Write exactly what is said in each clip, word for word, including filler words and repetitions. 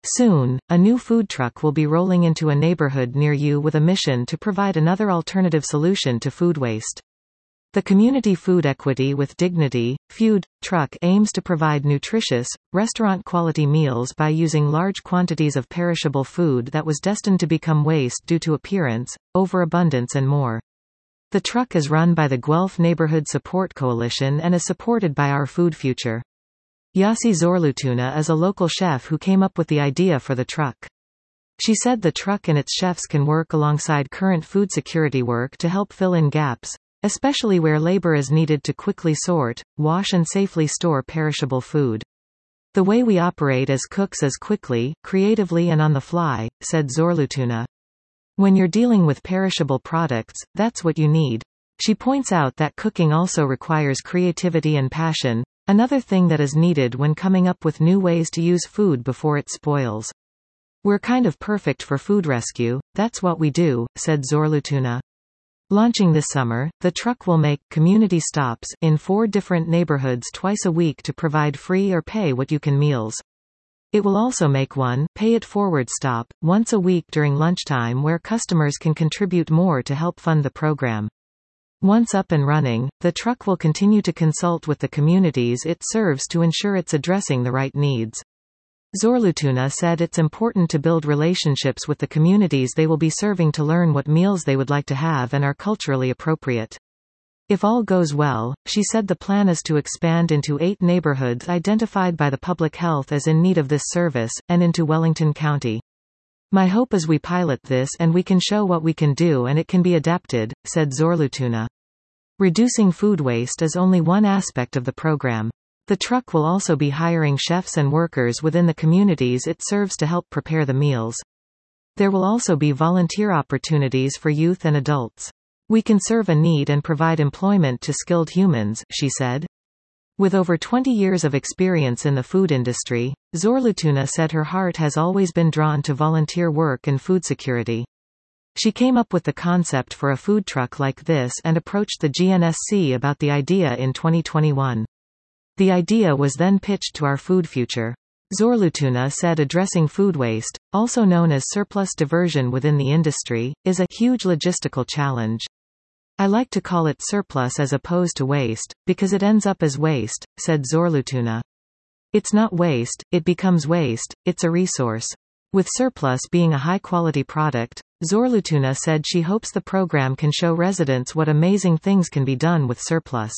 Soon, a new food truck will be rolling into a neighborhood near you with a mission to provide another alternative solution to food waste. The Community Food Equity with Dignity food truck aims to provide nutritious, restaurant-quality meals by using large quantities of perishable food that was destined to become waste due to appearance, overabundance and more. The truck is run by the Guelph Neighborhood Support Coalition and is supported by Our Food Future. Yasi Zorlutuna is a local chef who came up with the idea for the truck. She said the truck and its chefs can work alongside current food security work to help fill in gaps, especially where labor is needed to quickly sort, wash and safely store perishable food. The way we operate as cooks is quickly, creatively and on the fly, said Zorlutuna. When you're dealing with perishable products, that's what you need. She points out that cooking also requires creativity and passion, another thing that is needed when coming up with new ways to use food before it spoils. We're kind of perfect for food rescue, that's what we do, said Zorlutuna. Launching this summer, the truck will make community stops in four different neighborhoods twice a week to provide free or pay-what-you-can meals. It will also make one pay-it-forward stop once a week during lunchtime where customers can contribute more to help fund the program. Once up and running, the truck will continue to consult with the communities it serves to ensure it's addressing the right needs. Zorlutuna said it's important to build relationships with the communities they will be serving to learn what meals they would like to have and are culturally appropriate. If all goes well, she said the plan is to expand into eight neighborhoods identified by the public health as in need of this service, and into Wellington County. My hope is we pilot this and we can show what we can do and it can be adapted, said Zorlutuna. Reducing food waste is only one aspect of the program. The truck will also be hiring chefs and workers within the communities it serves to help prepare the meals. There will also be volunteer opportunities for youth and adults. We can serve a need and provide employment to skilled humans, she said. With over twenty years of experience in the food industry, Zorlutuna said her heart has always been drawn to volunteer work and food security. She came up with the concept for a food truck like this and approached the G N S C about the idea in twenty twenty-one. The idea was then pitched to Our Food Future. Zorlutuna said addressing food waste, also known as surplus diversion within the industry, is a huge logistical challenge. I like to call it surplus as opposed to waste, because it ends up as waste, said Zorlutuna. It's not waste, it becomes waste, it's a resource. With surplus being a high-quality product, Zorlutuna said she hopes the program can show residents what amazing things can be done with surplus.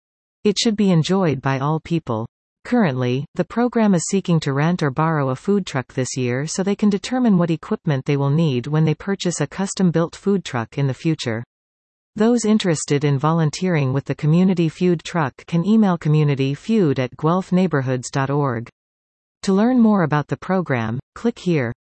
It should be enjoyed by all people. Currently, the program is seeking to rent or borrow a food truck this year so they can determine what equipment they will need when they purchase a custom-built food truck in the future. Those interested in volunteering with the Community Food Truck can email communityfood at guelph neighborhoods dot org. To learn more about the program, click here.